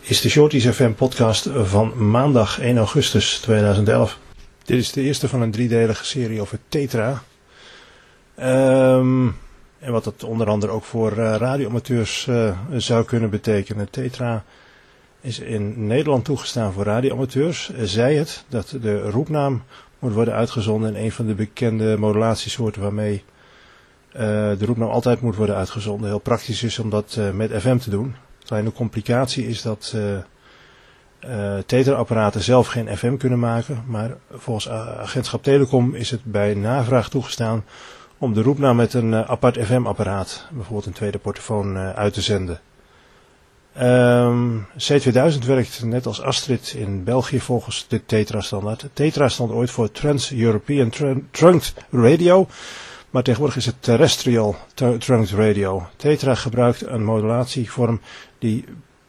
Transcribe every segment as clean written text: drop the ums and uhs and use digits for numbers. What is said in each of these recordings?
is de Shorties FM podcast van maandag 1 augustus 2011. Dit is de eerste van een driedelige serie over Tetra. En wat dat onder andere ook voor radioamateurs zou kunnen betekenen. Tetra is in Nederland toegestaan voor radioamateurs. Zij het dat de roepnaam moet worden uitgezonden in een van de bekende modulatiesoorten waarmee de roepnaam altijd moet worden uitgezonden. Heel praktisch is om dat met FM te doen. Kleine complicatie is dat Tetra-apparaten zelf geen FM kunnen maken, maar volgens agentschap Telecom is het bij navraag toegestaan om de roepnaam met een apart FM-apparaat, bijvoorbeeld een tweede portofoon, uit te zenden. C2000 werkt net als Astrid in België volgens de Tetra-standaard. Tetra stond ooit voor Trans-European Trunked Radio, maar tegenwoordig is het Terrestrial Trunked Radio. Tetra gebruikt een modulatievorm die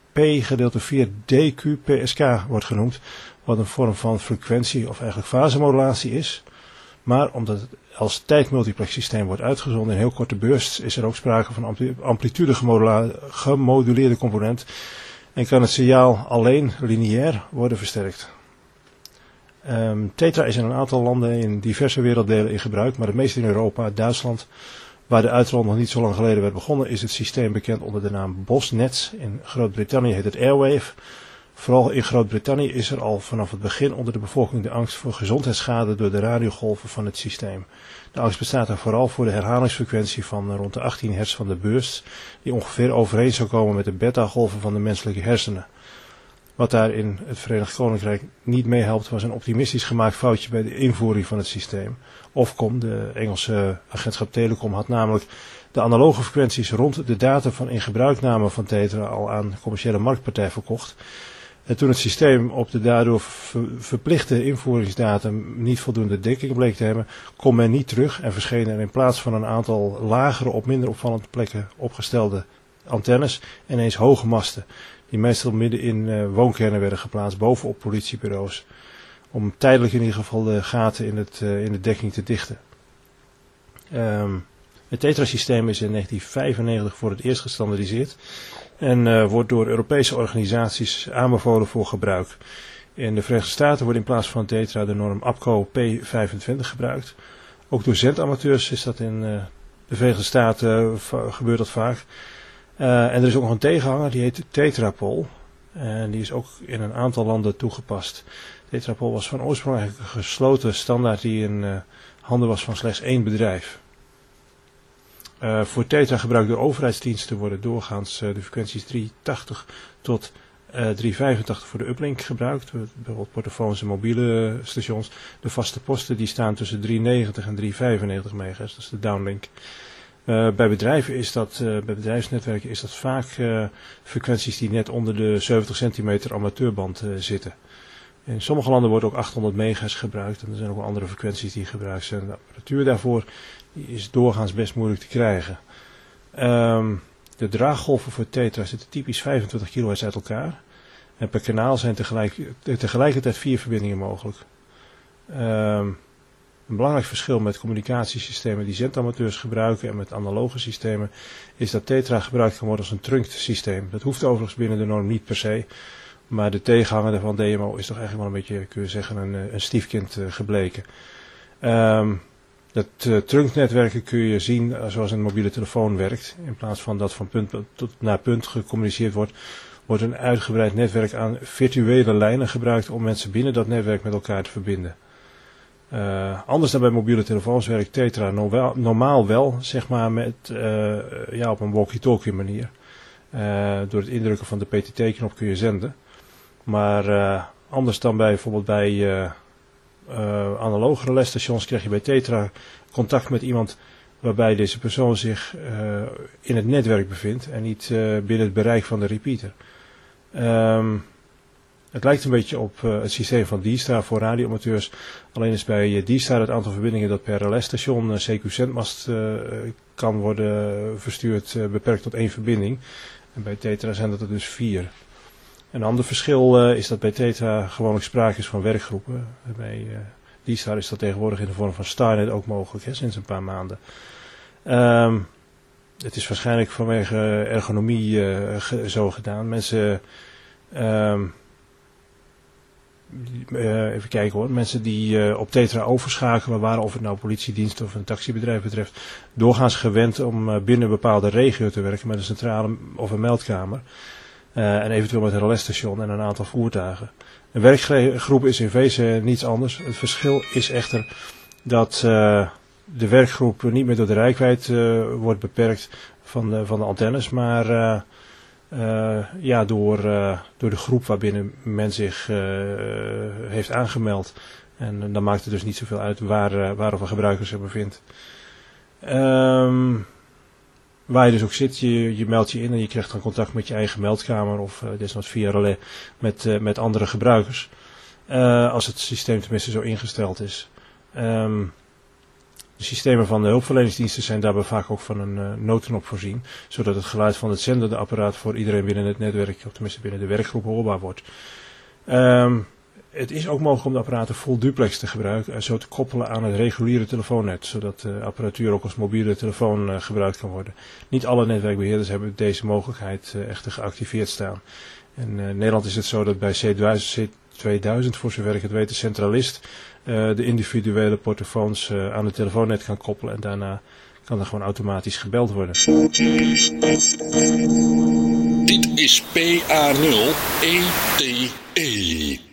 P/4DQ-PSK wordt genoemd, wat een vorm van frequentie of eigenlijk fasemodulatie is. Maar omdat het als tijdmultiplexsysteem wordt uitgezonden in heel korte bursts, is er ook sprake van amplitude gemoduleerde component en kan het signaal alleen lineair worden versterkt. Tetra is in een aantal landen in diverse werelddelen in gebruik, maar het meest in Europa, Duitsland, waar de uitrol nog niet zo lang geleden werd begonnen, is het systeem bekend onder de naam Bosnets. In Groot-Brittannië heet het Airwave. Vooral in Groot-Brittannië is er al vanaf het begin onder de bevolking de angst voor gezondheidsschade door de radiogolven van het systeem. De angst bestaat er vooral voor de herhalingsfrequentie van rond de 18 hertz van de bursts, die ongeveer overeen zou komen met de beta-golven van de menselijke hersenen. Wat daar in het Verenigd Koninkrijk niet meehelpt was een optimistisch gemaakt foutje bij de invoering van het systeem. Ofcom, de Engelse agentschap Telecom, had namelijk de analoge frequenties rond de datum van ingebruikname van Tetra al aan de commerciële marktpartij verkocht. En toen het systeem op de daardoor verplichte invoeringsdatum niet voldoende dekking bleek te hebben, kon men niet terug en verschenen er in plaats van een aantal lagere op minder opvallende plekken opgestelde antennes ineens hoge masten, die meestal midden in woonkernen werden geplaatst bovenop politiebureaus, om tijdelijk in ieder geval de gaten in de dekking te dichten. Het Tetra-systeem is in 1995 voor het eerst gestandaardiseerd en wordt door Europese organisaties aanbevolen voor gebruik. In de Verenigde Staten wordt in plaats van Tetra de norm APCO P25 gebruikt. Ook door zendamateurs is dat in de Verenigde Staten gebeurt dat vaak. En er is ook nog een tegenhanger, die heet Tetrapol. En die is ook in een aantal landen toegepast. Tetrapol was van oorsprong eigenlijk een gesloten standaard die in handen was van slechts één bedrijf. Voor Tetra gebruikt door overheidsdiensten worden doorgaans de frequenties 380 tot 385 voor de uplink gebruikt. Bijvoorbeeld portofoons en mobiele stations. De vaste posten die staan tussen 390 en 395 MHz, dat is de downlink. Bij bedrijven is dat, bij bedrijfsnetwerken is dat vaak frequenties die net onder de 70 centimeter amateurband zitten. In sommige landen wordt ook 800 MHz gebruikt en er zijn ook wel andere frequenties die gebruikt zijn. De apparatuur daarvoor die is doorgaans best moeilijk te krijgen. De draaggolven voor Tetra zitten typisch 25 kHz uit elkaar. En per kanaal zijn tegelijkertijd 4 verbindingen mogelijk. Een belangrijk verschil met communicatiesystemen die zendamateurs gebruiken en met analoge systemen is dat Tetra gebruikt kan worden als een trunked systeem. Dat hoeft overigens binnen de norm niet per se, maar de tegenhanger daarvan DMO is toch eigenlijk wel een beetje, kun je zeggen, een stiefkind gebleken. Dat trunked netwerken kun je zien zoals een mobiele telefoon werkt. In plaats van dat van punt tot naar punt gecommuniceerd wordt een uitgebreid netwerk aan virtuele lijnen gebruikt om mensen binnen dat netwerk met elkaar te verbinden. Anders dan bij mobiele telefoons werkt Tetra normaal wel, zeg maar, op een walkie-talkie manier. Door het indrukken van de PTT-knop kun je zenden. Maar anders dan bijvoorbeeld bij analoge relaisstations krijg je bij Tetra contact met iemand waarbij deze persoon zich in het netwerk bevindt en niet binnen het bereik van de repeater. Het lijkt een beetje op het systeem van D-Star voor radioamateurs. Alleen is bij D-Star het aantal verbindingen dat per relaisstation CQ-zendmast kan worden verstuurd beperkt tot 1 verbinding. En bij Tetra zijn dat er dus 4. Een ander verschil is dat bij Tetra gewoonlijk sprake is van werkgroepen. Bij D-Star is dat tegenwoordig in de vorm van Starnet ook mogelijk, sinds een paar maanden. Het is waarschijnlijk vanwege ergonomie zo gedaan. Mensen Even kijken hoor. Mensen die op Tetra overschakelen waren, of het nou politiedienst of een taxibedrijf betreft, doorgaans gewend om binnen een bepaalde regio te werken met een centrale of een meldkamer. En eventueel met een relesstation en een aantal voertuigen. Een werkgroep is in wezen niets anders. Het verschil is echter dat de werkgroep niet meer door de reikwijdte wordt beperkt van de antennes, maar door de groep waarbinnen men zich heeft aangemeld. En dan maakt het dus niet zoveel uit waar of een gebruiker zich bevindt. Waar je dus ook zit, je meldt je in en je krijgt dan contact met je eigen meldkamer of desnoods via relais met andere gebruikers. Als het systeem tenminste zo ingesteld is. De systemen van de hulpverleningsdiensten zijn daarbij vaak ook van een noodknop voorzien, zodat het geluid van het zendende apparaat voor iedereen binnen het netwerk, of tenminste binnen de werkgroep, hoorbaar wordt. Het is ook mogelijk om de apparaten full duplex te gebruiken en zo te koppelen aan het reguliere telefoonnet, zodat de apparatuur ook als mobiele telefoon gebruikt kan worden. Niet alle netwerkbeheerders hebben deze mogelijkheid echter geactiveerd staan. In Nederland is het zo dat bij C2000, voor zover ik het weet, de centralist de individuele portofoons aan het telefoonnet kan koppelen en daarna kan er gewoon automatisch gebeld worden. Dit is PA0 ETE.